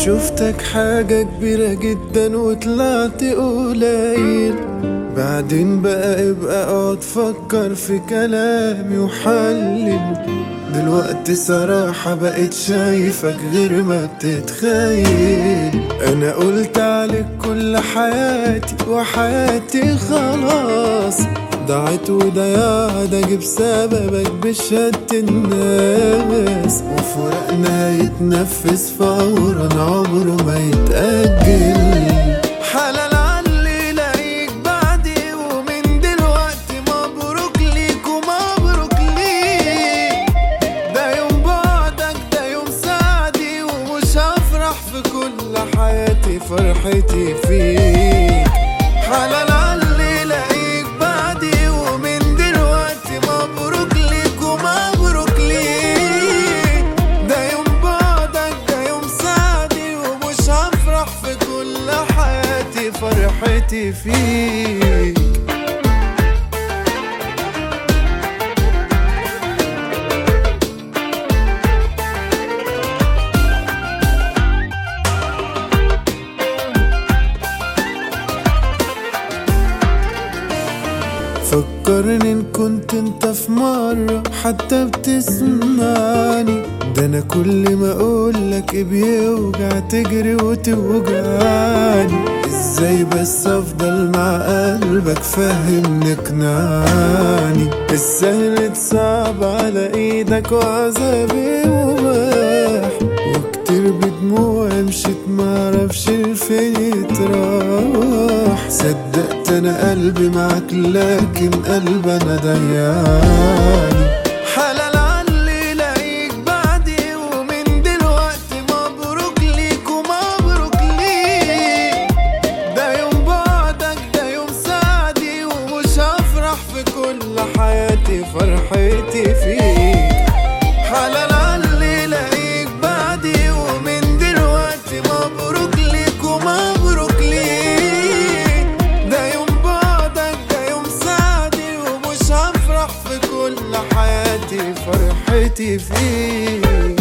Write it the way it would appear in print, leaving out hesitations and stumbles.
شفتك حاجة كبيرة جدا وطلعت قليل. بعدين بقى ابقى اقعد فكر في كلامي وحلل. دلوقتي صراحة بقيت شايفك غير ما بتتخيل. انا قلت عليك كل حياتي وحياتي خلاص ضاعت وضياع ده جه بسببك بشهادة الناس. وفراقنا يتنفس فورا عمره ما يتأجل. حلال علي لاقيك بعدي ومن دلوقتي مبروك ليك ومبروك ليك. ده يوم بعدك ده يوم سعدي ومش هفرح في كل حياتي فرحتي فيك. حلال علي لاقيك بعدي ومن دلوقتي مبروك ليك ومبروك ليك. ده يوم بعدك ده يوم سعدي ومش هفرح في كل حياتي فرحتي فيك. فكرني ان كنت انت في مرة حتى بتسمعني. ده انا كل ما اقولك بيوجع تجري وتوجعني. ازاي بس افضل مع قلبك فهمني اقنعني. السهل صعب على ايدك وعذابي مباح. وكتير بدموع مشيت معرفش لفين يتراح. صدقت انا قلبي معاك لكن قلبي انا ضيعني. حلال علي لاقيك بعدي ومن دلوقتي مبروك ليك ومبروك ليك. ده يوم بعدك ده يوم سعدي ومش هفرح في كل حياتي فرحتي فيك. حلال علي لاقيك بعدي ومن دلوقتي مبروك ليك ومبروك ليك. ده يوم بعدك ده يوم سعدي ومش هفرح في كل حياتي فرحتي فيك.